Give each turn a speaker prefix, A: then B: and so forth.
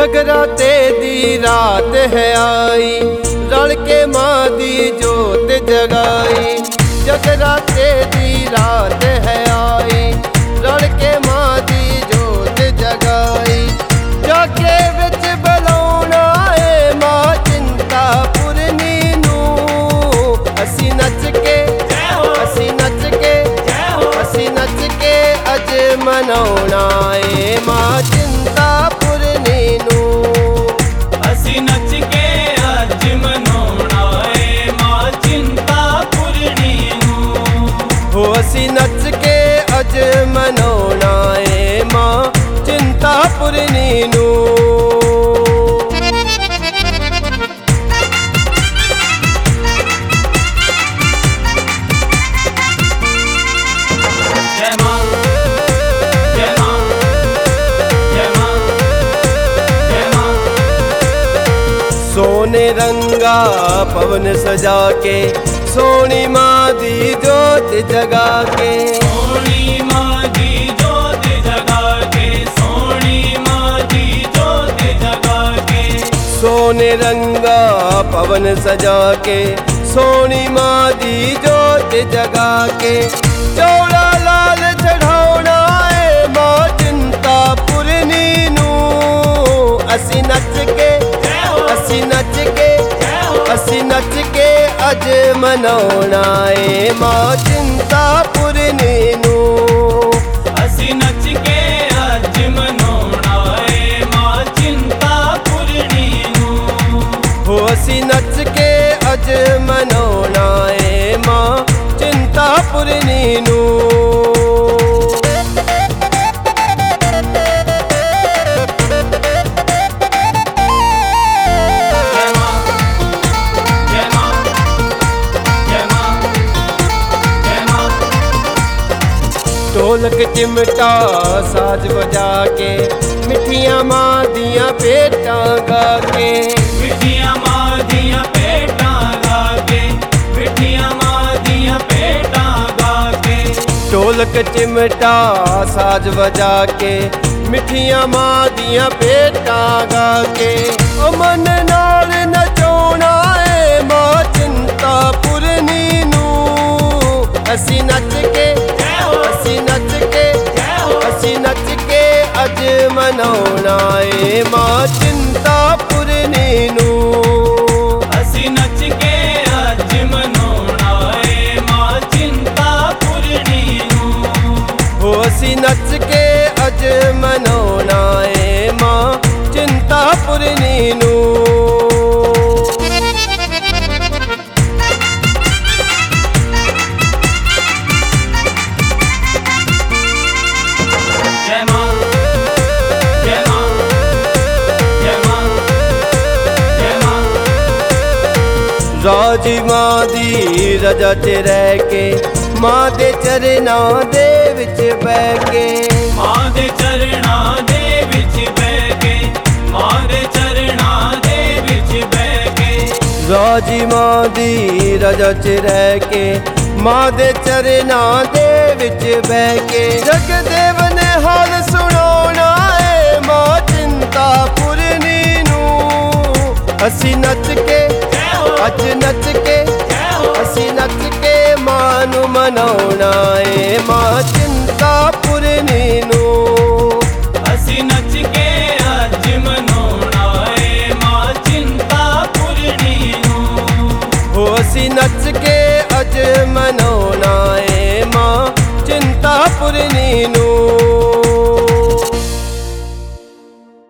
A: जगराते दी रात है आई, रल के माँ दी जोत जगाई। जगराते दी रात है आई, रल के माँ दी जोत जगाई। जाके विच बुलाउणा है माँ चिंतापुरनी नूं, असी नच के असी नच के असी नच के अज मनाउणा है माँ चिंतापुरनी नूं।
B: असी नच के अज मनाउणा है माँ चिंतापुरनी नूं।
A: हो असी नच के अज मनाउणा है माँ चिंतापुरनी नूं।
B: जय माँ जय माँ जय माँ जय माँ।
A: सोने रंगा पवन सजा के, सोनी माँ दी जोत जगा के।
B: सोनी माँ दी जोत जगा के, सोनी माँ दी जोत जगा के।
A: सोने रंगा पवन सजा के, सोनी माँ दी जोत जगा के। चौड़ा लाल चढ़ाउणा है माँ चिंतापुरनी नूं, असी नच के असी नच के असी नच के अज मनाउणा है माँ चिंतापुरनी नूं।
B: असी नच के अज मनाउणा है माँ चिंतापुरनी नूं।
A: हो असी नच के अज मनाउणा है माँ चिंतापुरनी नूं।
B: जय माँ जय माँ जय माँ जय माँ।
A: ढोलक चिमटा साज बजा के, मिठियाँ माँ दियाँ पेटां गा के।
B: मिठियाँ माँ दियाँ पेटां गा के, मिठियाँ माँ दियाँ पेटां गा के।
A: ढोलक चिमटा साज बजा के, मिठियाँ माँ दियाँ पेटां गा के। ओ मन नाल नचाउणा है माँ चिंतापुरनी नूं, असी नच के असी नच के असी नच के अज मनाउणा है माँ चिंतापुरनी नूं।
B: असी नच के अज मनाउणा है माँ चिंतापुरनी नूं।
A: हो असी नच के अज मनाउणा है माँ चिंतापुरनी नूं।
B: जय माँ जय माँ जय माँ जय माँ।
A: राजी माँ दी रजा च रह के, माँ दे चरनां दे विच बैठ के।
B: माँ दे चरणां दे विच बह के, माँ दे चरणां दे विच बह के।
A: राजी माँ दी रजा च रह के, माँ दे चरनां दे विच बह के। जगदेव ने हाल सुनाउणा है माँ चिंतापुरनी नूं, असी नच के अज नच के असी नच के माँ नूं मनाउणा है माँ चिंतापुरनी नूं।
B: असी नच के अज मनाउणा है माँ चिंतापुरनी नूं।
A: हो असी नच